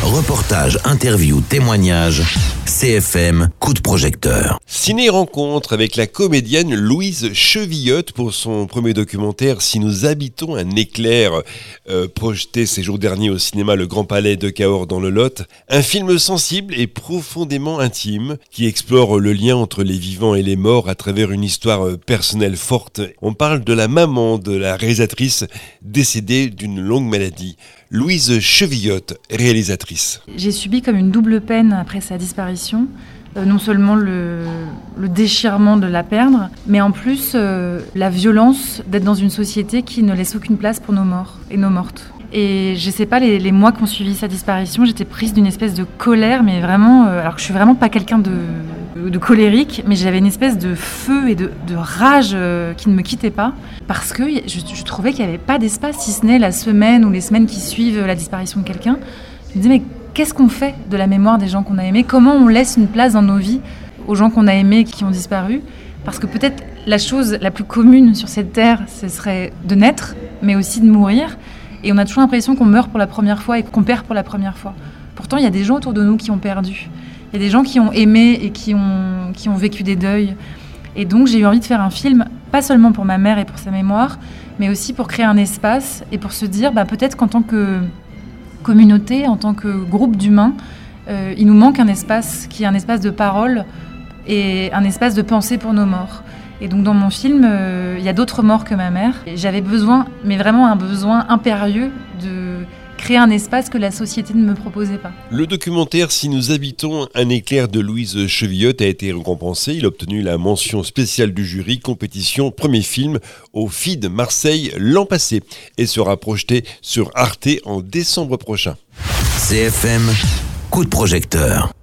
Reportages, interviews, témoignages, CFM, coup de projecteur. Ciné-rencontre avec la comédienne Louise Chevillotte pour son premier documentaire « Si nous habitons un éclair », projeté ces jours derniers au cinéma Le Grand Palais de Cahors dans le Lot. Un film sensible et profondément intime qui explore le lien entre les vivants et les morts à travers une histoire personnelle forte. On parle de la maman de la réalisatrice décédée d'une longue maladie. Louise Chevillotte, réalisatrice. J'ai subi comme une double peine après sa disparition. Non seulement le déchirement de la perdre, mais en plus la violence d'être dans une société qui ne laisse aucune place pour nos morts et nos mortes. Et je sais pas, les mois qui ont suivi sa disparition, j'étais prise d'une espèce de colère, mais vraiment, alors que je suis vraiment pas quelqu'un de colérique, mais j'avais une espèce de feu et de rage qui ne me quittait pas, parce que je trouvais qu'il n'y avait pas d'espace, si ce n'est la semaine ou les semaines qui suivent la disparition de quelqu'un. Je me disais, mais qu'est-ce qu'on fait de la mémoire des gens qu'on a aimés ? Comment on laisse une place dans nos vies aux gens qu'on a aimés et qui ont disparu ? Parce que peut-être la chose la plus commune sur cette terre, ce serait de naître, mais aussi de mourir. Et on a toujours l'impression qu'on meurt pour la première fois et qu'on perd pour la première fois. Pourtant, il y a des gens autour de nous qui ont perdu. Il y a des gens qui ont aimé et qui ont vécu des deuils. Et donc, j'ai eu envie de faire un film, pas seulement pour ma mère et pour sa mémoire, mais aussi pour créer un espace et pour se dire, peut-être qu'en tant que communauté, en tant que groupe d'humains, il nous manque un espace qui est un espace de parole et un espace de pensée pour nos morts. Et donc dans mon film, il y a d'autres morts que ma mère. Et j'avais besoin, mais vraiment un besoin impérieux de créer un espace que la société ne me proposait pas. Le documentaire « Si nous habitons un éclair » de Louise Chevillotte a été récompensé. Il a obtenu la mention spéciale du jury compétition premier film au FID Marseille l'an passé et sera projeté sur Arte en décembre prochain. CFM, coup de projecteur.